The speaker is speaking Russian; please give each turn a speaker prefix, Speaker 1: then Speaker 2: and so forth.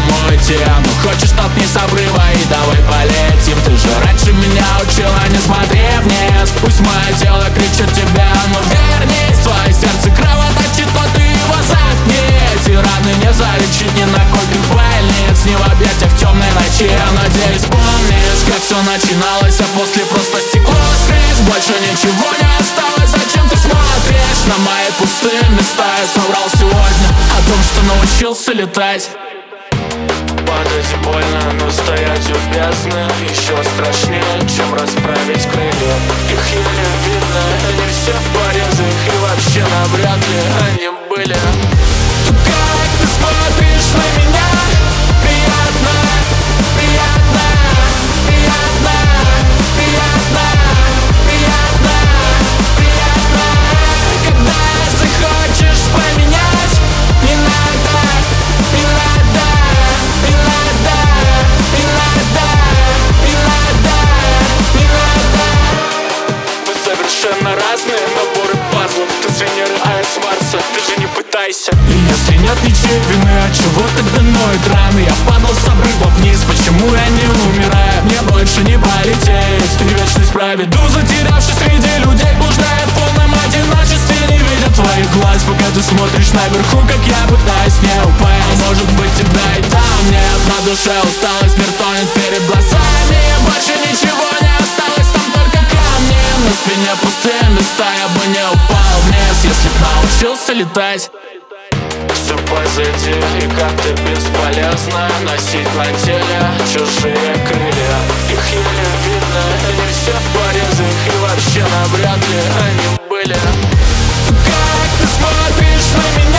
Speaker 1: самому идти. Ну хочешь, толкни с обрыва и давай полетим. Ты же раньше меня учила, не смотри вниз. Пусть мое тело кричит тебя, но вернись. Твое сердце кровоточит, но ты его заткни. Эти раны не залечить ни на койках больниц, ни в объятиях темной ночи. Я надеюсь, помнишь, как все начиналось, а после просто стекло скрыть. Больше ничего не осталось, зачем ты смотришь на мои пустые места? Я соврал сегодня о том, что научился летать.
Speaker 2: Падать больно, но стоять у бездны еще страшнее, чем расправить крылья. Их еле видно, они все в порезах, и вообще навряд ли они были.
Speaker 1: Как ты смотришь на меня? Приятно, приятно, приятно, приятно, приятно, приятно. Когда захочешь поменять, не надо, не надо, не надо, не надо, не надо, не надо.
Speaker 2: Мы совершенно разные наборы пазлов. Ты с Венеры, а я с Марса, ты же не пытайся.
Speaker 1: И если нет ничьей вины, от чего тогда ноют раны? Я падал с обрыва вниз, почему я не умираю? Мне больше не полететь, ты вечность проведу, затерявшись среди людей, блуждая в полном одиночестве. Не видя твоих глаз, пока ты смотришь наверху, как я пытаюсь не упасть. Может быть, тебя и там нет, на душе усталость, мир тонет перед глазами. Больше ничего не осталось, там только камни. На спине пустые места, я бы не упал вниз, если б научился летать.
Speaker 2: Все позади, и как-то бесполезно носить на теле чужие крылья. Их еле видно, они все в порезах, и вообще навряд ли они были.
Speaker 1: Как ты смотришь на меня?